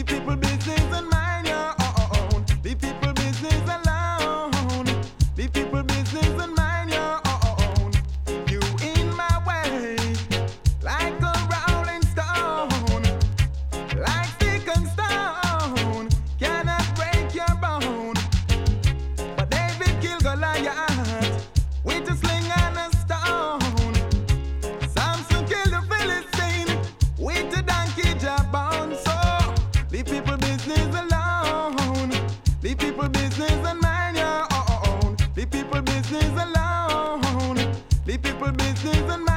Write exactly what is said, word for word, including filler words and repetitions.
people business and mind your own. Leave people business alone. Leave people business and mind your own. You in my way, like a rolling stone, like stick and stone, cannot break your bone. But David killed Goliath with a sling and a stone. Samson killed the Philistine with a donkey jawbone. So leave people business alone. Leave people business and mind your own. Leave people business alone. Leave people business and mind